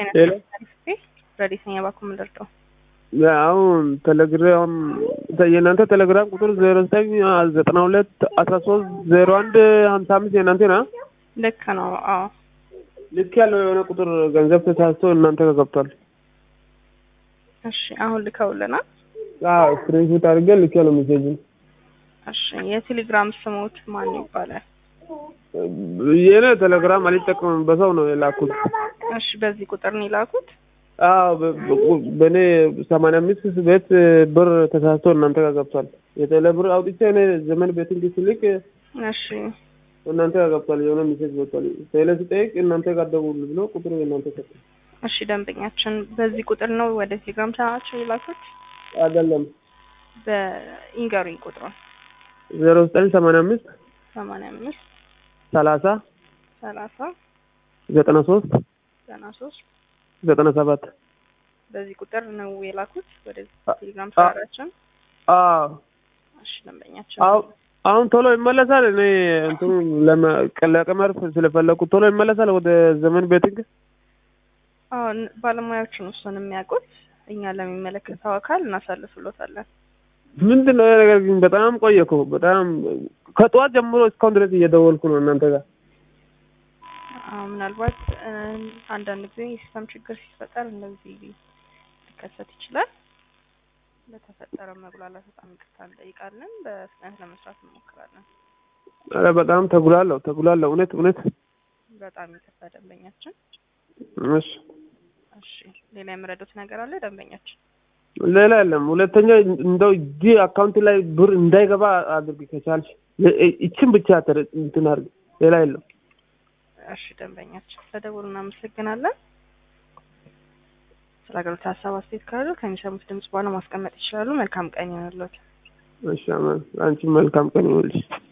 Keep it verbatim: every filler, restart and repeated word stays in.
ሄሎ ረዲስኛ ባኩም ልርዳው ያው ቴሌግራም የእናንተ ቴሌግራም ቁጥር ዜሮ ዘጠኝ ዘጠና ሁለት አስራ ሶስት ዜሮ አንድ ሀምሳ አምስት የእናንተ ነው? ልክ ነው። አዎ ልክ ያለው የሆነ ቁጥር ገንዘብ ተሳስቶ እናንተ ጋር ገብቷል። እሺ አሁን ልከውልናል። አዎ ስክሪንሾት አድርገን ልክ ያለው ሜሴጅ። እሺ የቴሌግራም ስሞት ማን ይባላል? የኔ ቴሌግራም አልጠቀምም በሰው ነው የላኩት። እሺ በዚህ ቁጥር ነው የላኩት? አዎ በኔ ሰማንያ አምስት ቤት ብር ተሳስቶ እናንተ ጋር ገብቷል። የቴሌ ብር አውጥቼ እኔ ዘመን ቤት እንዲስልክ እሺ እናንተ ጋር ገብቷል። የሆነ ሜሴጅ ወጥቷል። ቴሌ ሲጠይቅ እናንተ ጋር ደውሉ ብሎ ቁጥሩ የእናንተ ሰጠ። እሺ ደንበኛችን በዚህ ቁጥር ነው ወደ ቴሌግራም ቻናላችሁ የላኩት? አይደለም በኢንገሪ ቁጥሩ ዜሮ ዘጠኝ ሰማንያ አምስት ሰማንያ አምስት ሰላሳ ሰላሳ ዘጠና ሶስት ዘጠና ሶስት ዘጠና ሰባት በዚህ ቁጥር ነው የላኩት ወደ ቴሌግራም ቻናላችን? አዎ እሺ ደንበኛችን አዎ አሁን ቶሎ ይመለሳል። እኔ እንትኑ ለቀመር ስለፈለኩ ቶሎ ይመለሳል ወደ ዘመን ቤቲንግ። አዎ ባለሙያዎቹ ነው እሱን የሚያውቁት። እኛ ለሚመለከተው አካል እናሳልፍሎታለን። ምንድነው ነገር ግን በጣም ቆየኩ። በጣም ከጧት ጀምሮ እስካሁን ድረስ እየደወልኩ ነው እናንተ ጋር። አዎ ምናልባት አንዳንድ ጊዜ ሲስተም ችግር ሲፈጠር እንደዚህ ሊከሰት ይችላል። ለተፈጠረ መጉላላት በጣም ይቅርታ እንጠይቃለን። በፍጥነት ለመስራት እንሞክራለን። አረ በጣም ተጉላለሁ ተጉላለሁ እውነት እውነት በጣም ይቅርታ ደንበኛችን። እሺ እሺ ሌላ የምረዱት ነገር አለ ደንበኛችን? ሌላ የለም። ሁለተኛ እንደው እጂ አካውንት ላይ ብር እንዳይገባ አድርግ ከቻልሽ እቺን ብቻ እንትን አድርግ። ሌላ የለም። እሺ ደንበኛችን ስለደወሉ እናመሰግናለን። ስለአገልግሎት ሀሳብ አስተያየት ካሉ ከሚሰሙት ድምጽ በኋላ ማስቀመጥ ይችላሉ። መልካም ቀን ይሁንልዎት። እሺ አማን አንቺ መልካም ቀን ይሁንልሽ።